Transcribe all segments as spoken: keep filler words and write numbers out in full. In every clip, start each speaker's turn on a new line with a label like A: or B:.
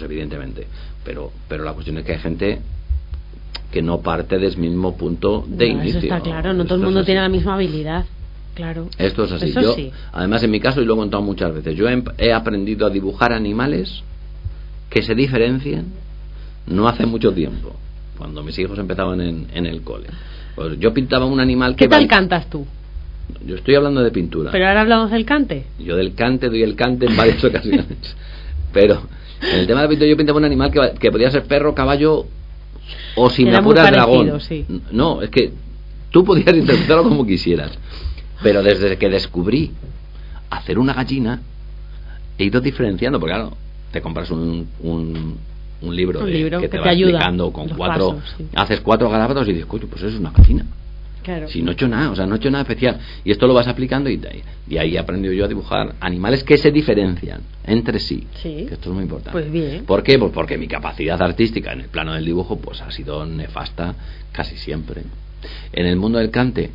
A: evidentemente, pero pero la cuestión es que hay gente que no parte del mismo punto de
B: no,
A: inicio.
B: Eso está claro, no todo el mundo tiene la misma habilidad. Claro.
A: Esto es así.
B: Eso
A: Yo,
B: sí.
A: además, en mi caso, y lo he contado muchas veces, yo he, he aprendido a dibujar animales que se diferencien no hace mucho tiempo, cuando mis hijos empezaban en, en el cole. Pues yo pintaba un animal que...
B: ¿Qué tal
A: val...
B: cantas tú?
A: Yo estoy hablando de pintura.
B: Pero ahora hablamos del cante.
A: Yo del cante doy el cante en varias ocasiones. Pero en el tema de pintura yo pintaba un animal que, que podía ser perro, caballo o, si me apuras, dragón.
B: Sí.
A: No, es que tú podías interpretarlo como quisieras. Pero desde que descubrí hacer una gallina, he ido diferenciando, porque claro, te compras un, un, un libro,
B: un
A: de,
B: libro
A: que te
B: que
A: va
B: te ayuda,
A: explicando con cuatro,
B: pasos, sí.
A: Haces cuatro garabatos y dices, coño, pues eso es una gallina.
B: Claro.
A: Si no he hecho nada, o sea, no he hecho nada especial. Y esto lo vas aplicando y, y ahí he aprendido yo a dibujar animales que se diferencian entre sí.
B: Sí.
A: Que esto es muy importante.
B: Pues bien.
A: ¿Por qué? Pues porque mi capacidad artística en el plano del dibujo pues ha sido nefasta casi siempre. En el mundo del cante,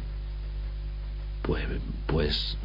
A: pues, pues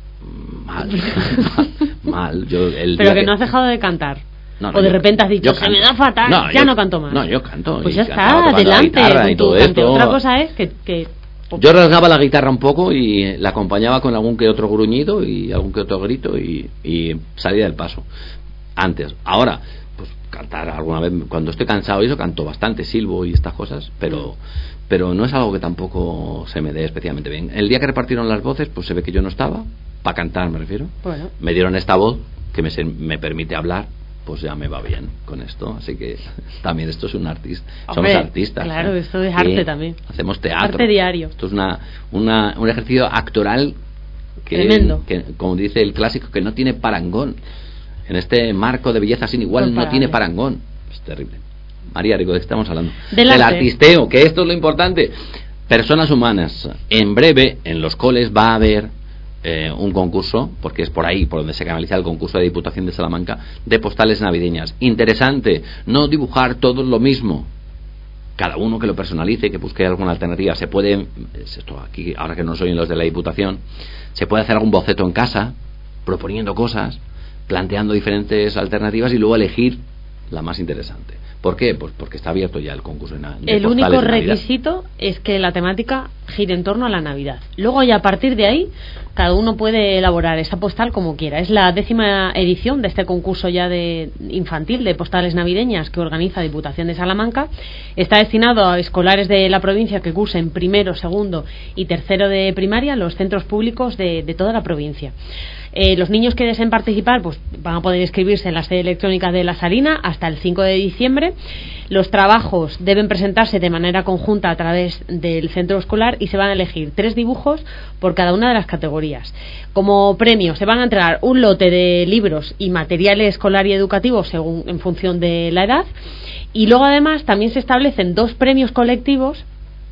A: mal, mal, mal. Yo, el
B: Pero que,
A: que
B: no has dejado de cantar.
A: No, no,
B: o de
A: yo,
B: repente has dicho, se me da fatal,
A: no,
B: ya
A: yo,
B: no canto más.
A: No, yo canto.
B: Pues
A: y
B: ya está,
A: cantaba
B: adelante.
A: La guitarra y todo esto.
B: Otra cosa es que, que...
A: Yo rasgaba la guitarra un poco y la acompañaba con algún que otro gruñido y algún que otro grito y, y salía del paso. Antes. Ahora, pues cantar alguna vez, cuando estoy cansado y eso, canto bastante, silbo y estas cosas, pero... pero no es algo que tampoco se me dé especialmente bien. El día que repartieron las voces, pues se ve que yo no estaba, para cantar me refiero.
B: Bueno.
A: Me dieron esta voz que me, me permite hablar, pues ya me va bien con esto. Así que también esto es un artista.
B: Hombre,
A: somos artistas.
B: Claro,
A: ¿eh?
B: esto es arte
A: sí,
B: también.
A: Hacemos teatro.
B: Arte diario.
A: Esto es una, una un ejercicio actoral que,
B: tremendo.
A: Que, como dice el clásico, que no tiene parangón. En este marco de belleza sin igual
B: Comparable.
A: No tiene parangón. Es terrible. María Rico, ¿de qué estamos hablando?
B: Del,
A: Del
B: arte.
A: artisteo, que esto es lo importante. Personas humanas. En breve, en los coles va a haber eh, un concurso, porque es por ahí por donde se canaliza el concurso de Diputación de Salamanca, de postales navideñas. Interesante, no dibujar todos lo mismo. Cada uno que lo personalice, que busque alguna alternativa. Se puede, esto aquí, ahora que no soy los de la Diputación, se puede hacer algún boceto en casa, proponiendo cosas, planteando diferentes alternativas y luego elegir la más interesante. ¿Por qué? Pues porque está abierto ya el concurso de, na- de
B: El
A: postales
B: único
A: de Navidad.
B: requisito es que la temática gire en torno a la Navidad. Luego ya a partir de ahí cada uno puede elaborar esa postal como quiera. Es la décima edición de este concurso ya de infantil de postales navideñas que organiza Diputación de Salamanca. Está destinado a escolares de la provincia que cursen primero, segundo y tercero de primaria, los centros públicos de, de toda la provincia. Eh, los niños que deseen participar pues van a poder inscribirse en la sede electrónica de La Salina hasta el cinco de diciembre. Los trabajos deben presentarse de manera conjunta a través del centro escolar y se van a elegir tres dibujos por cada una de las categorías. Como premio se van a entregar un lote de libros y material escolar y educativo según en función de la edad, y luego además también se establecen dos premios colectivos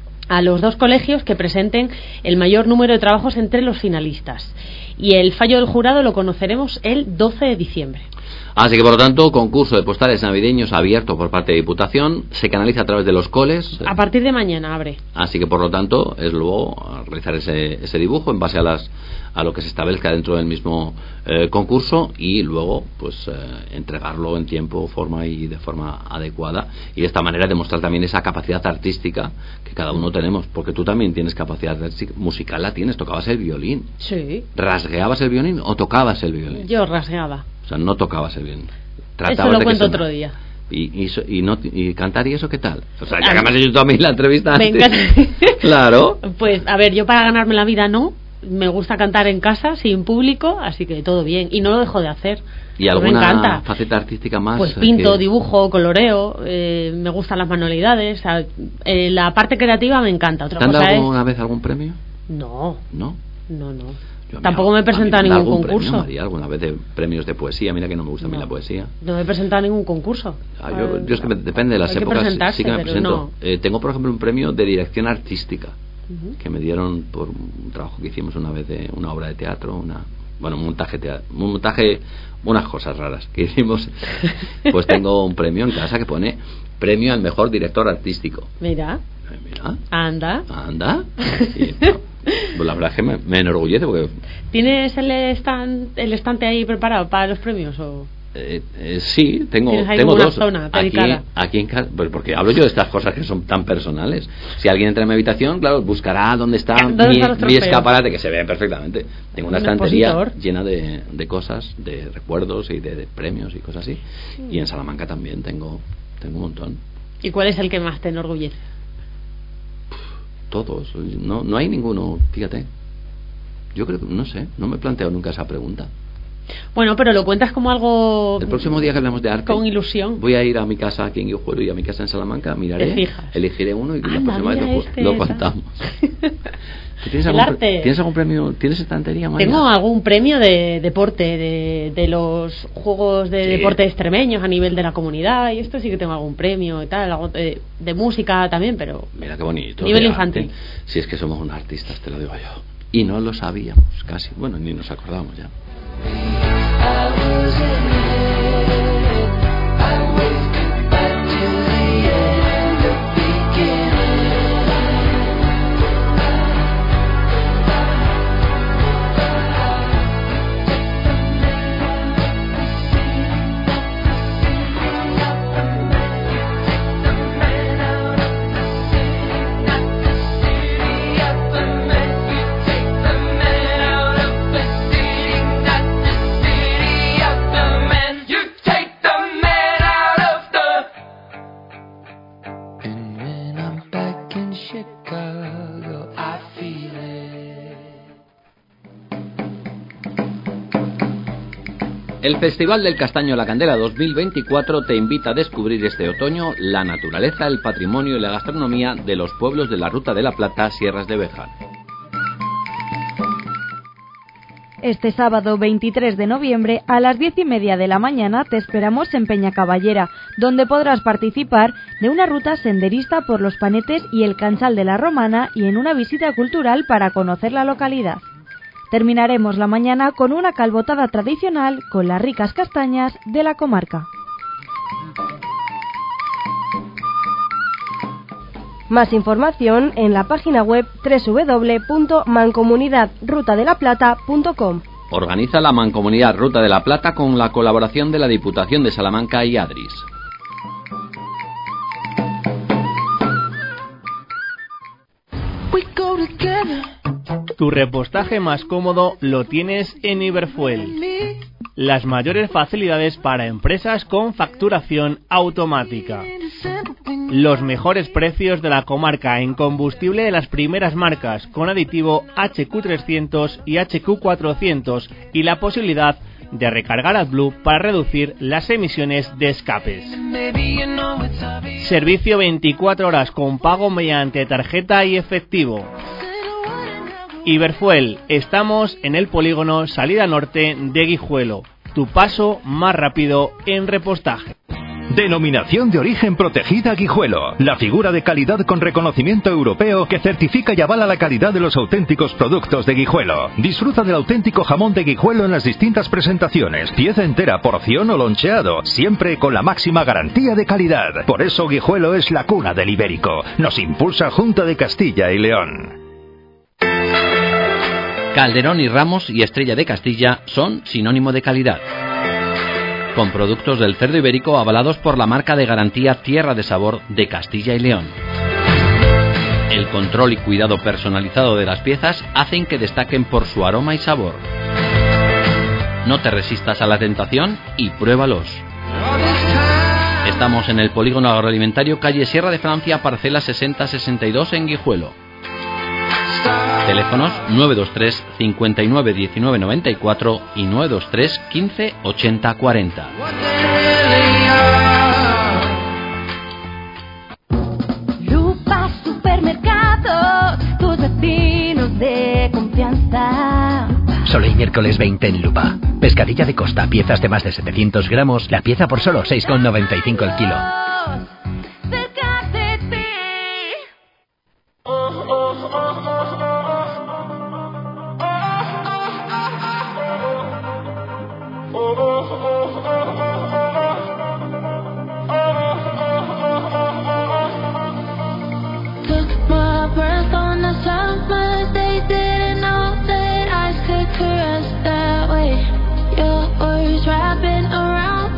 B: a los dos colegios que presenten el mayor número de trabajos entre los finalistas. Y el fallo del jurado lo conoceremos el doce de diciembre.
A: Así que por lo tanto, concurso de postales navideños abierto por parte de Diputación, se canaliza a través de los coles.
B: A partir de mañana abre.
A: Así que por lo tanto es luego realizar ese, ese dibujo en base a las a lo que se establezca dentro del mismo eh, concurso y luego pues eh, entregarlo en tiempo, forma y de forma adecuada, y de esta manera demostrar también esa capacidad artística que cada uno tenemos, porque tú también tienes capacidad artística, musical la tienes, tocabas el violín.
B: Sí.
A: ¿Rasgueabas el violín o tocabas el violín?
B: Yo rasgueaba.
A: O sea, no tocabas el violín.
B: Eso lo
A: de
B: cuento
A: que
B: otro día.
A: Y, y, y, no, y cantar y eso, ¿qué tal? O sea, ya que me has hecho tú a mí la entrevista
B: Venga.
A: antes. Claro.
B: Pues, a ver, yo para ganarme la vida no. Me gusta cantar en casa, sin público, así que todo bien. Y no lo dejo de hacer.
A: ¿Y alguna
B: me encanta.
A: faceta artística más?
B: Pues pinto,
A: que...
B: dibujo, coloreo, eh, me gustan las manualidades. O sea, eh, la parte creativa me encanta. Otra
A: ¿Te han
B: cosa
A: dado
B: es...
A: alguna vez algún premio?
B: No.
A: ¿No?
B: No, no.
A: Yo,
B: Tampoco
A: mí,
B: me he presentado a,
A: a
B: ningún
A: algún
B: concurso.
A: Premio, María, alguna vez de premios de poesía. Mira que no me gusta
B: no.
A: a mí la poesía.
B: No me he presentado a ningún concurso.
A: Ah, yo, yo es que me, depende de las
B: Hay que
A: épocas.
B: presentarse,
A: Sí que me
B: pero
A: presento.
B: no.
A: Eh, tengo, por ejemplo, un premio de dirección artística
B: Uh-huh.
A: que me dieron por un trabajo que hicimos una vez de una obra de teatro, una bueno, un montaje, teatro, un montaje, unas cosas raras que hicimos. Pues tengo un premio en casa que pone premio al mejor director artístico.
B: Mira.
A: Eh, mira.
B: Anda.
A: Anda. Y, no, pues la verdad es que me, me enorgullece porque...
B: ¿Tienes el, stand, el estante ahí preparado para los premios o...?
A: Eh, eh, sí, tengo,
B: ¿Tienes
A: tengo dos.
B: Zona
A: aquí, aquí en casa, pues porque hablo yo de estas cosas que son tan personales. Si alguien entra en mi habitación, claro, buscará dónde está
B: ¿Dónde
A: mi,
B: está
A: mi escaparate, que se ve perfectamente. Tengo una
B: un
A: estantería
B: expositor
A: llena de, de cosas, de recuerdos y de, de premios y cosas así. Y en Salamanca también tengo, tengo un montón.
B: ¿Y cuál es el que más te enorgullece?
A: Todos, no, no hay ninguno, fíjate. Yo creo que, no sé, no me he planteado nunca esa pregunta.
B: Bueno, pero lo cuentas como algo...
A: El próximo día que hablemos de arte,
B: con ilusión.
A: voy a ir a mi casa aquí en Guijuelo y a mi casa en Salamanca, miraré, elegiré uno y
B: Anda,
A: la próxima vez lo,
B: este,
A: lo contamos. ¿Tienes,
B: el
A: algún,
B: arte.
A: ¿Tienes algún premio? ¿Tienes estantería, Maya?
B: Tengo algún premio de deporte, de, de los juegos de
A: sí.
B: deporte extremeños a nivel de la comunidad, y esto sí que tengo algún premio y tal, algo de, de música también, pero...
A: Mira qué bonito.
B: Nivel infantil.
A: Arte. Si es que somos unos artistas, te lo digo yo. Y no lo sabíamos casi. Bueno, ni nos acordamos ya. El Festival del Castaño La Candela dos mil veinticuatro te invita a descubrir este otoño la naturaleza, el patrimonio y la gastronomía de los pueblos de la Ruta de la Plata, Sierras de Béjar.
C: Este sábado veintitrés de noviembre a las diez y media de la mañana te esperamos en Peñacaballera, donde podrás participar de una ruta senderista por los Panetes y el Canchal de la Romana y en una visita cultural para conocer la localidad. Terminaremos la mañana con una calbotada tradicional con las ricas castañas de la comarca. Más información en la página web doble u doble u doble u punto mancomunidad ruta de la plata punto com.
A: Organiza la Mancomunidad Ruta de la Plata con la colaboración de la Diputación de Salamanca y Adris.
D: Tu repostaje más cómodo lo tienes en Iberfuel. Las mayores facilidades para empresas con facturación automática. Los mejores precios de la comarca en combustible de las primeras marcas con aditivo H Q trescientos y H Q cuatrocientos y la posibilidad de recargar AdBlue para reducir las emisiones de escapes. Servicio veinticuatro horas con pago mediante tarjeta y efectivo. Iberfuel, estamos en el polígono Salida Norte de Guijuelo, tu paso más rápido en repostaje.
E: Denominación de origen protegida Guijuelo, la figura de calidad con reconocimiento europeo que certifica y avala la calidad de los auténticos productos de Guijuelo. Disfruta del auténtico jamón de Guijuelo en las distintas presentaciones, pieza entera, porción o loncheado, siempre con la máxima garantía de calidad. Por eso Guijuelo es la cuna del ibérico. Nos impulsa Junta de Castilla y León.
A: Calderón y Ramos y Estrella de Castilla son sinónimo de calidad. Con productos del cerdo ibérico avalados por la marca de garantía Tierra de Sabor de Castilla y León. El control y cuidado personalizado de las piezas hacen que destaquen por su aroma y sabor. No te resistas a la tentación y pruébalos. Estamos en el polígono agroalimentario calle Sierra de Francia, parcela sesenta sesenta y dos en Guijuelo. Teléfonos nueve dos tres cincuenta y nueve diecinueve noventa y cuatro y nueve dos tres quince ochenta cuarenta.
F: Lupa Supermercados, tus vecinos de confianza.
G: Solo el miércoles veinte en Lupa. Pescadilla de costa, piezas de más de setecientos gramos, la pieza por solo seis con noventa y cinco el kilo.
F: Cerca de ti. Took my breath on the summer, they didn't know that I could caress that way. Your words wrapping around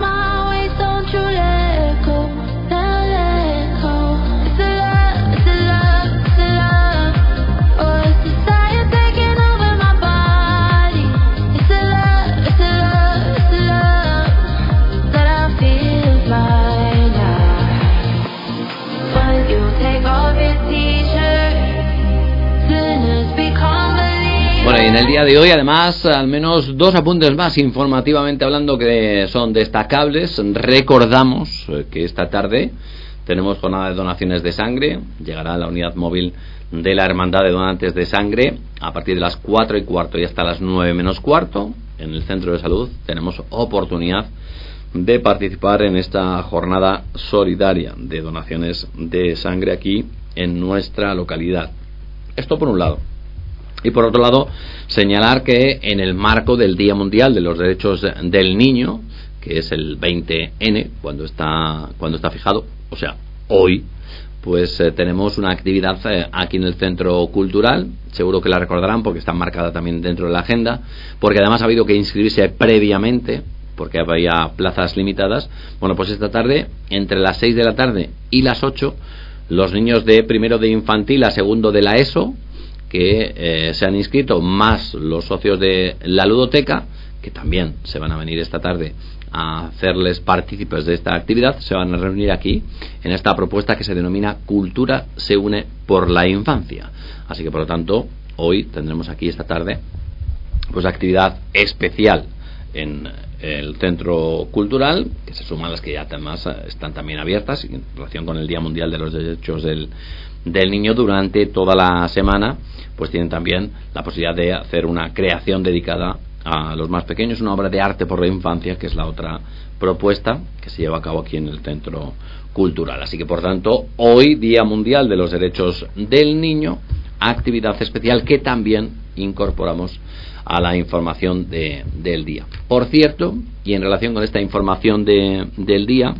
A: en el día de hoy, además, al menos dos apuntes más informativamente hablando que son destacables. Recordamos que esta tarde tenemos jornada de donaciones de sangre. Llegará la unidad móvil de la Hermandad de Donantes de Sangre a partir de las cuatro y cuarto y hasta las nueve menos cuarto. En el Centro de Salud tenemos oportunidad de participar en esta jornada solidaria de donaciones de sangre aquí en nuestra localidad. Esto por un lado. Y por otro lado, señalar que en el marco del Día Mundial de los Derechos del Niño, que es el veinte ene, cuando está cuando está fijado, o sea, hoy, pues eh, tenemos una actividad eh, aquí en el Centro Cultural. Seguro que la recordarán porque está marcada también dentro de la agenda, porque además ha habido que inscribirse previamente, porque había plazas limitadas. Bueno, pues esta tarde, entre las seis de la tarde y las ocho, los niños de primero de infantil a segundo de la ESO, que eh, se han inscrito, más los socios de la ludoteca, que también se van a venir esta tarde a hacerles partícipes de esta actividad, se van a reunir aquí en esta propuesta que se denomina Cultura se une por la infancia. Así que por lo tanto hoy tendremos aquí esta tarde pues actividad especial en el Centro Cultural, que se suman las que ya además están también abiertas en relación con el Día Mundial de los Derechos del, del Niño. Durante toda la semana pues tienen también la posibilidad de hacer una creación dedicada a los más pequeños, una obra de arte por la infancia, que es la otra propuesta que se lleva a cabo aquí en el Centro Cultural. Así que por tanto hoy, Día Mundial de los Derechos del Niño, actividad especial que también incorporamos a la información de, del día. Por cierto, y en relación con esta información de, del día,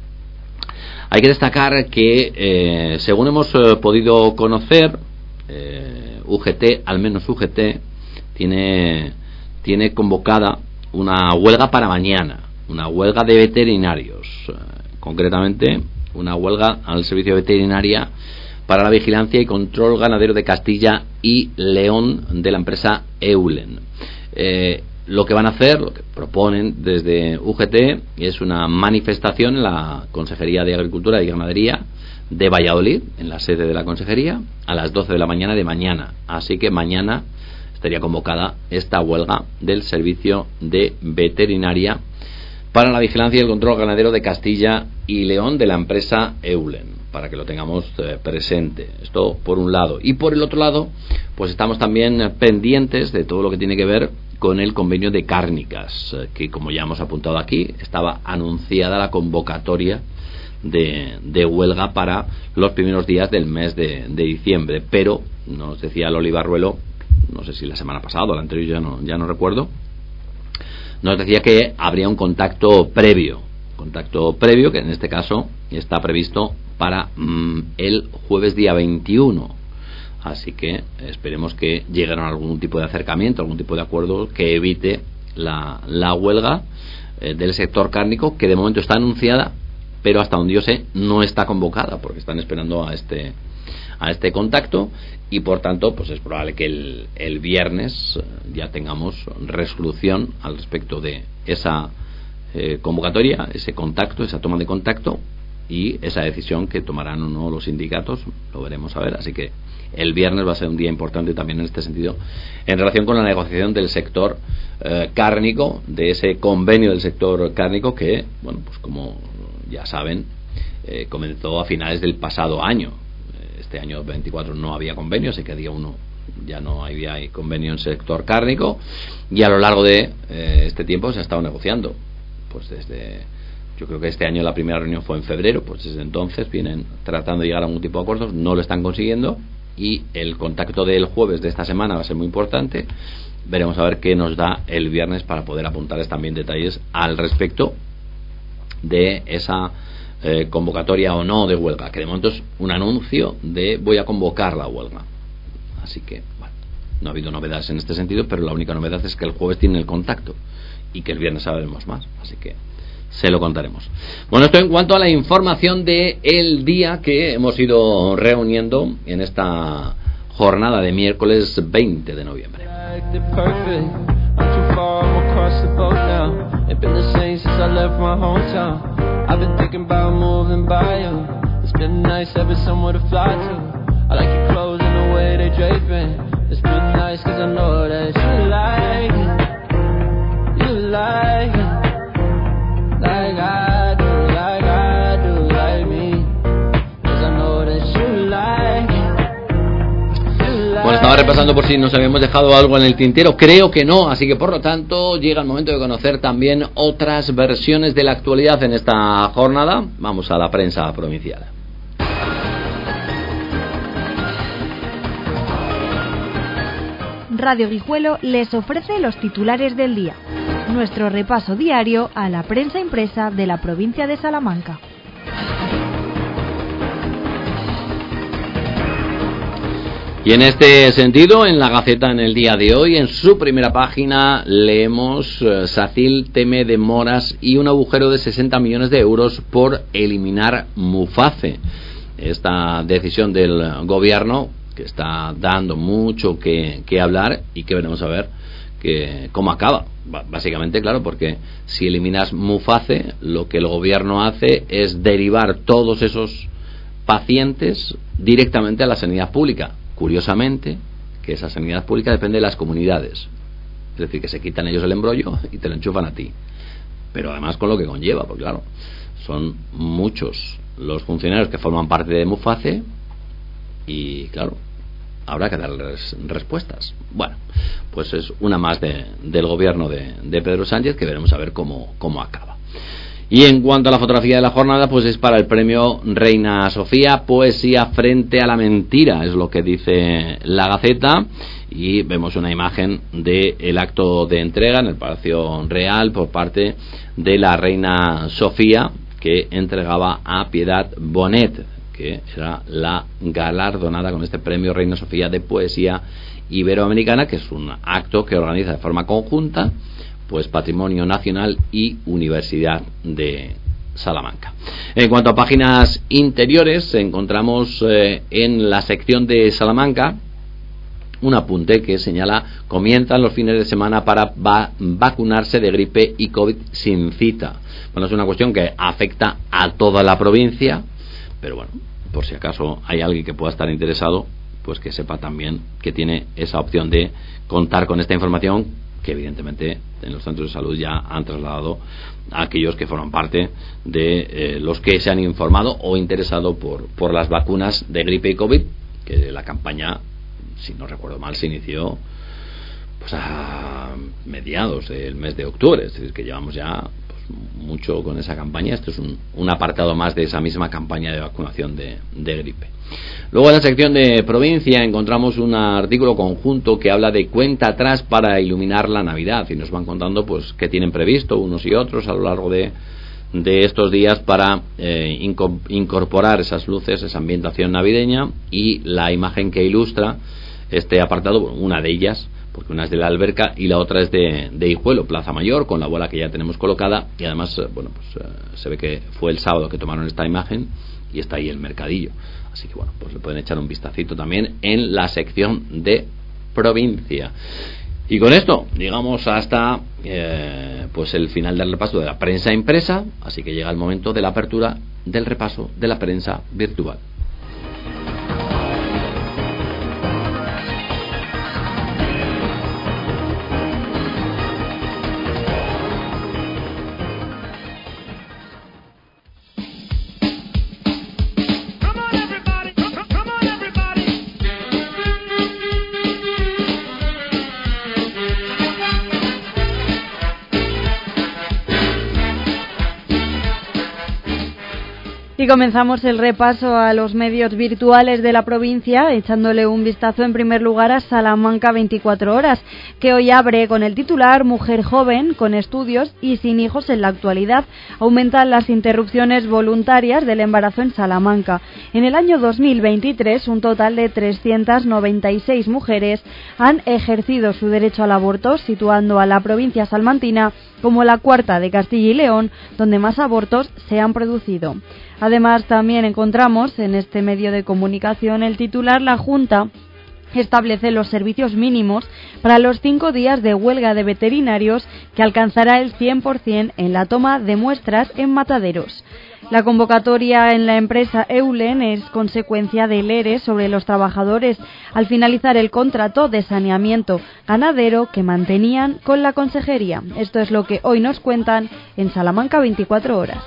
A: hay que destacar que eh, según hemos eh, podido conocer, eh, U G T, al menos U G T, tiene, tiene convocada una huelga para mañana, una huelga de veterinarios, eh, concretamente una huelga al servicio de veterinaria para la vigilancia y control ganadero de Castilla y León de la empresa Eulen. Eh, lo que van a hacer, lo que proponen desde U G T, es una manifestación en la Consejería de Agricultura y Ganadería de Valladolid, en la sede de la Consejería, a las doce de la mañana de mañana. Así que mañana estaría convocada esta huelga del servicio de veterinaria para la vigilancia y el control ganadero de Castilla y León de la empresa Eulen, para que lo tengamos eh, presente. Esto por un lado. Y por el otro lado, pues estamos también pendientes de todo lo que tiene que ver con el convenio de cárnicas, eh, que como ya hemos apuntado aquí, estaba anunciada la convocatoria de, de huelga para los primeros días del mes de, de diciembre, pero nos decía Loli Barruelo, no sé si la semana pasada o la anterior, ya no, ya no recuerdo, nos decía que habría un contacto previo, contacto previo que en este caso está previsto para mm, el jueves día veintiuno. Así que esperemos que lleguen a algún tipo de acercamiento, algún tipo de acuerdo que evite la, la huelga eh, del sector cárnico, que de momento está anunciada, pero hasta donde yo sé no está convocada, porque están esperando a este a este contacto, y por tanto pues es probable que el, el viernes ya tengamos resolución al respecto de esa eh, convocatoria, ese contacto, esa toma de contacto, y esa decisión que tomarán o no los sindicatos, lo veremos a ver. Así que el viernes va a ser un día importante también en este sentido, en relación con la negociación del sector eh, cárnico, de ese convenio del sector cárnico que, bueno, pues como ya saben, eh, comenzó a finales del pasado año. Este año veinticuatro no había convenio, así que día uno ya no había convenio en el sector cárnico, y a lo largo de eh, este tiempo se ha estado negociando. Pues desde, yo creo que este año la primera reunión fue en febrero, pues desde entonces vienen tratando de llegar a algún tipo de acuerdos, no lo están consiguiendo, y el contacto del jueves de esta semana va a ser muy importante. Veremos a ver qué nos da el viernes para poder apuntarles también detalles al respecto de esa eh, convocatoria o no de huelga, que de momento es un anuncio de voy a convocar la huelga. Así que, bueno, no ha habido novedades en este sentido, pero la única novedad es que el jueves tiene el contacto y que el viernes sabremos más, así que se lo contaremos. Bueno, esto en cuanto a la información de el día que hemos ido reuniendo en esta jornada de miércoles veinte de noviembre.
H: It's been nice cause I know that you like it, you like it, like I do, like I do, like me, cause I know that you like it, you like.
A: Bueno, estaba repasando por si nos habíamos dejado algo en el tintero, creo que no, así que por lo tanto llega el momento de conocer también otras versiones de la actualidad en esta jornada. Vamos a la prensa provincial.
C: Radio Guijuelo les ofrece los titulares del día. Nuestro repaso diario a la prensa impresa de la provincia de Salamanca.
A: Y en este sentido, en la Gaceta en el día de hoy, en su primera página, leemos eh, SACIL teme demoras y un agujero de sesenta millones de euros por eliminar Muface. Esta decisión del gobierno que está dando mucho que, que hablar y que veremos a ver que, cómo acaba. Básicamente, claro, porque si eliminas Muface, lo que el gobierno hace es derivar todos esos pacientes directamente a la sanidad pública. Curiosamente, que esa sanidad pública depende de las comunidades. Es decir, que se quitan ellos el embrollo y te lo enchufan a ti. Pero además con lo que conlleva, porque claro, son muchos los funcionarios que forman parte de Muface y claro, habrá que darles respuestas. Bueno, pues es una más de, del gobierno de, de Pedro Sánchez, que veremos a ver cómo, cómo acaba. Y en cuanto a la fotografía de la jornada, pues es para el premio Reina Sofía, poesía frente a la mentira, es lo que dice la Gaceta, y vemos una imagen del acto de entrega en el Palacio Real por parte de la Reina Sofía, que entregaba a Piedad Bonet, que era la galardonada con este premio Reina Sofía de poesía iberoamericana, que es un acto que organiza de forma conjunta pues Patrimonio Nacional y Universidad de Salamanca. En cuanto a páginas interiores, encontramos eh, en la sección de Salamanca un apunte que señala: comienzan los fines de semana para va- vacunarse de gripe y COVID sin cita. Bueno, es una cuestión que afecta a toda la provincia, pero bueno, por si acaso hay alguien que pueda estar interesado, pues que sepa también que tiene esa opción de contar con esta información, que evidentemente en los centros de salud ya han trasladado a aquellos que forman parte de eh, los que se han informado o interesado por, por las vacunas de gripe y COVID, que la campaña, si no recuerdo mal, se inició pues a mediados del mes de octubre, es decir, que llevamos ya pues, mucho con esa campaña. Esto es un, un apartado más de esa misma campaña de vacunación de, de gripe. Luego en la sección de provincia encontramos un artículo conjunto que habla de cuenta atrás para iluminar la Navidad, y nos van contando pues qué tienen previsto unos y otros a lo largo de, de estos días para eh, incorporar esas luces, esa ambientación navideña, y la imagen que ilustra este apartado, bueno, una de ellas, porque una es de la Alberca y la otra es de, de Hijuelo, Plaza Mayor, con la bola que ya tenemos colocada, y además bueno pues eh, se ve que fue el sábado que tomaron esta imagen y está ahí el mercadillo. Así que bueno, pues le pueden echar un vistacito también en la sección de provincia. Y con esto llegamos hasta eh, pues el final del repaso de la prensa impresa, así que llega el momento de la apertura del repaso de la prensa virtual.
C: Y comenzamos el repaso a los medios virtuales de la provincia, echándole un vistazo en primer lugar a Salamanca veinticuatro horas, que hoy abre con el titular: mujer joven, con estudios y sin hijos en la actualidad, aumentan las interrupciones voluntarias del embarazo en Salamanca. En el año dos mil veintitrés, un total de trescientas noventa y seis mujeres han ejercido su derecho al aborto, situando a la provincia salmantina como la cuarta de Castilla y León, donde más abortos se han producido. Además, también encontramos en este medio de comunicación el titular: la Junta establece los servicios mínimos para los cinco días de huelga de veterinarios, que alcanzará el cien por ciento en la toma de muestras en mataderos. La convocatoria en la empresa Eulen es consecuencia del E R E sobre los trabajadores al finalizar el contrato de saneamiento ganadero que mantenían con la consejería. Esto es lo que hoy nos cuentan en Salamanca veinticuatro horas.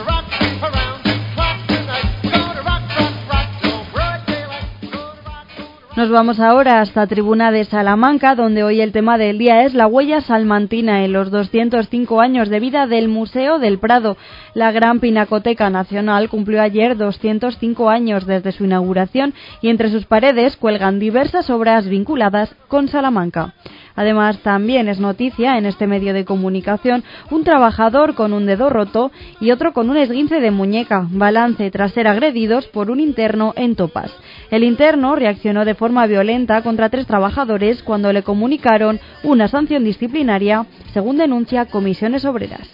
C: Nos vamos ahora hasta Tribuna de Salamanca, donde hoy el tema del día es la huella salmantina en los doscientos cinco años de vida del Museo del Prado. La Gran Pinacoteca Nacional cumplió ayer doscientos cinco años desde su inauguración y entre sus paredes cuelgan diversas obras vinculadas con Salamanca. Además, también es noticia en este medio de comunicación un trabajador con un dedo roto y otro con un esguince de muñeca, balance tras ser agredidos por un interno en Topas. El interno reaccionó de forma violenta contra tres trabajadores cuando le comunicaron una sanción disciplinaria, según denuncia Comisiones Obreras.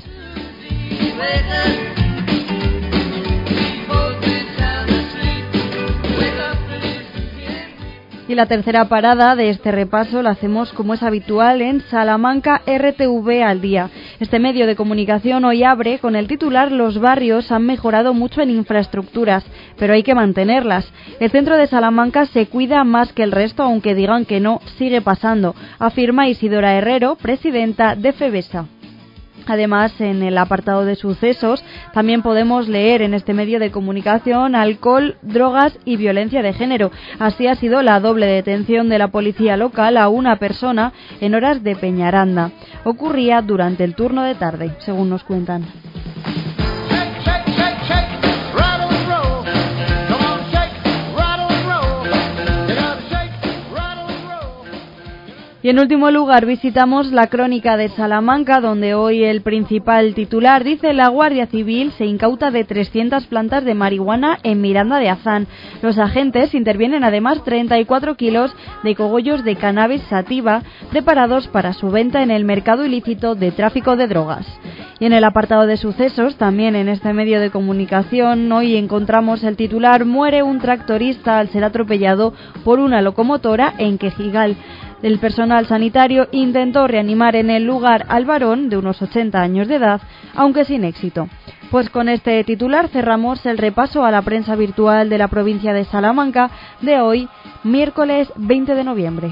C: Y la tercera parada de este repaso la hacemos, como es habitual, en Salamanca R T V al día. Este medio de comunicación hoy abre con el titular: los barrios han mejorado mucho en infraestructuras, pero hay que mantenerlas. El centro de Salamanca se cuida más que el resto, aunque digan que no, sigue pasando, afirma Isidora Herrero, presidenta de FEBESA. Además, en el apartado de sucesos, también podemos leer en este medio de comunicación alcohol, drogas y violencia de género. Así ha sido la doble detención de la policía local a una persona en horas de Peñaranda. Ocurría durante el turno de tarde, según nos cuentan. Y en último lugar visitamos la Crónica de Salamanca, donde hoy el principal titular dice: la Guardia Civil se incauta de trescientas plantas de marihuana en Miranda de Azán. Los agentes intervienen además treinta y cuatro kilos de cogollos de cannabis sativa preparados para su venta en el mercado ilícito de tráfico de drogas. Y en el apartado de sucesos, también en este medio de comunicación, hoy encontramos el titular: muere un tractorista al ser atropellado por una locomotora en Quejigal. El personal sanitario intentó reanimar en el lugar al varón de unos ochenta años de edad, aunque sin éxito. Pues con este titular cerramos el repaso a la prensa virtual de la provincia de Salamanca de hoy, miércoles veinte de noviembre.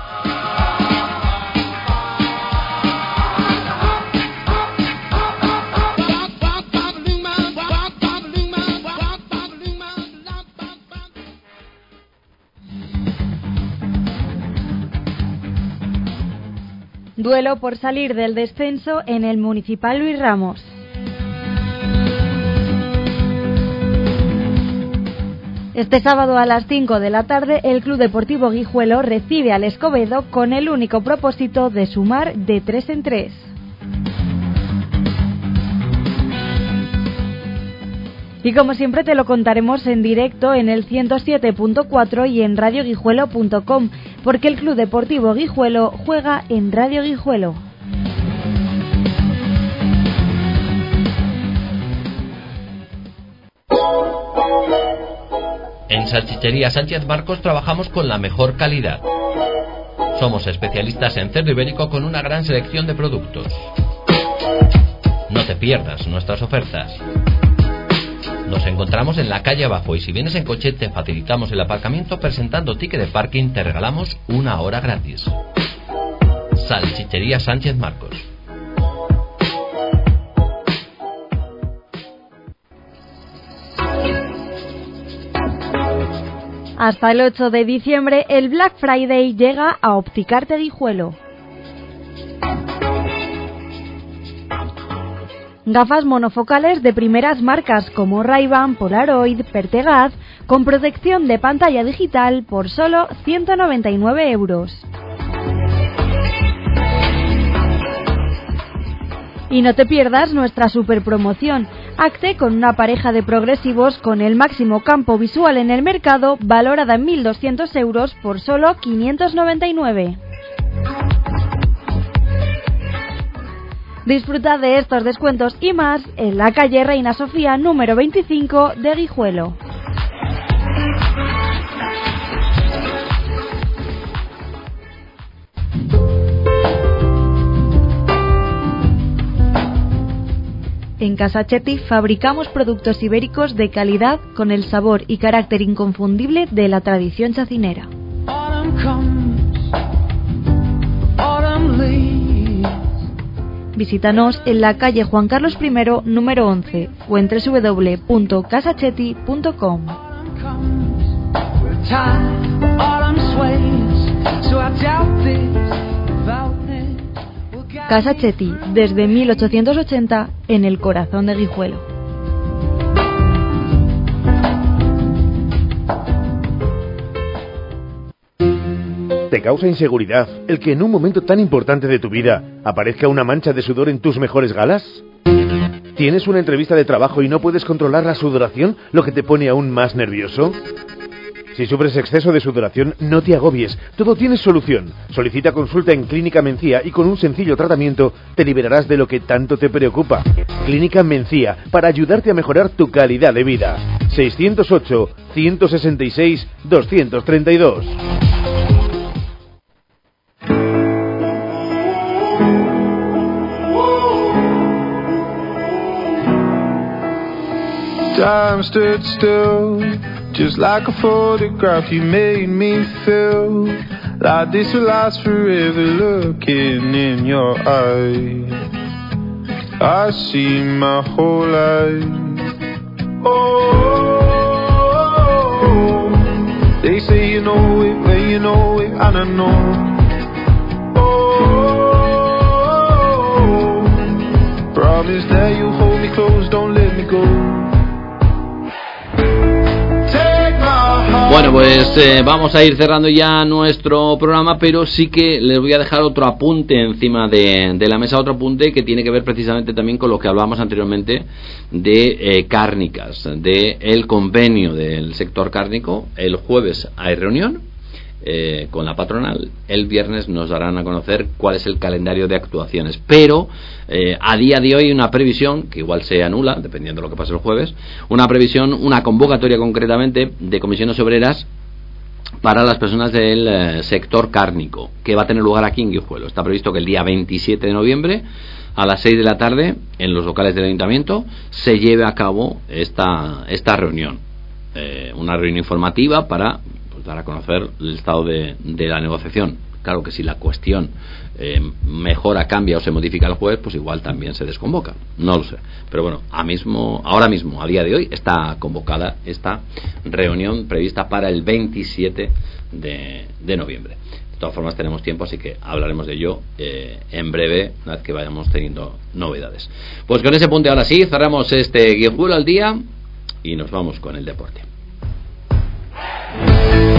C: Duelo por salir del descenso en el Municipal Luis Ramos. Este sábado a las cinco de la tarde el Club Deportivo Guijuelo recibe al Escobedo con el único propósito de sumar de tres en tres. Y como siempre te lo contaremos en directo en el ciento siete punto cuatro y en radio guijuelo punto com, porque el Club Deportivo Guijuelo juega en Radio Guijuelo.
I: En Salchichería Sánchez Marcos trabajamos con la mejor calidad. Somos especialistas en cerdo ibérico con una gran selección de productos. No te pierdas nuestras ofertas. Nos encontramos en la calle abajo y si vienes en coche te facilitamos el aparcamiento. Presentando ticket de parking te regalamos una hora gratis. Salchichería Sánchez Marcos.
C: Hasta el ocho de diciembre el Black Friday llega a Opticarte Guijuelo. Gafas monofocales de primeras marcas como Ray-Ban, Polaroid, Pertegaz, con protección de pantalla digital por solo ciento noventa y nueve euros. Y no te pierdas nuestra super promoción. Acte con una pareja de progresivos con el máximo campo visual en el mercado, valorada en mil doscientos euros por solo quinientos noventa y nueve. Disfruta de estos descuentos y más en la calle Reina Sofía número veinticinco de Guijuelo. En Casa Chetti fabricamos productos ibéricos de calidad con el sabor y carácter inconfundible de la tradición chacinera. Visítanos en la calle Juan Carlos primero, número once, o en doble u doble u doble u punto casa chetti punto com. Casa Chetti, desde mil ochocientos ochenta, en el corazón de Guijuelo.
J: ¿Te causa inseguridad el que en un momento tan importante de tu vida aparezca una mancha de sudor en tus mejores galas? ¿Tienes una entrevista de trabajo y no puedes controlar la sudoración, lo que te pone aún más nervioso? Si sufres exceso de sudoración, no te agobies, todo tiene solución. Solicita consulta en Clínica Mencía y con un sencillo tratamiento te liberarás de lo que tanto te preocupa. Clínica Mencía, para ayudarte a mejorar tu calidad de vida. seiscientos ocho, ciento sesenta y seis, doscientos treinta y dos.
K: Time stood still, just like a photograph. You made me feel like this will last forever. Looking in your eyes, I see my whole life. Oh, they say you know it, but you know it, and I know. Oh, promise that you'll hold me close, don't let me go.
A: Bueno, pues eh, vamos a ir cerrando ya nuestro programa, pero sí que les voy a dejar otro apunte encima de, de la mesa, otro apunte que tiene que ver precisamente también con lo que hablábamos anteriormente de eh, cárnicas, de el convenio del sector cárnico. El jueves hay reunión eh, con la patronal, el viernes nos darán a conocer cuál es el calendario de actuaciones, pero eh, a día de hoy una previsión, que igual se anula dependiendo de lo que pase el jueves, una previsión, una convocatoria concretamente de comisiones obreras para las personas del eh, sector cárnico, que va a tener lugar aquí en Guijuelo. Está previsto que el día veintisiete de noviembre a las seis de la tarde en los locales del ayuntamiento se lleve a cabo esta, esta reunión, eh, una reunión informativa para dar a conocer el estado de, de la negociación. Claro que si la cuestión eh, mejora, cambia o se modifica el jueves, pues igual también se desconvoca, no lo sé, pero bueno, a mismo, ahora mismo, a día de hoy, está convocada esta reunión prevista para el veintisiete de, de noviembre. De todas formas tenemos tiempo, así que hablaremos de ello eh, en breve, una vez que vayamos teniendo novedades. Pues con ese punto ahora sí, cerramos este Guijuelo al día y nos vamos con el deporte.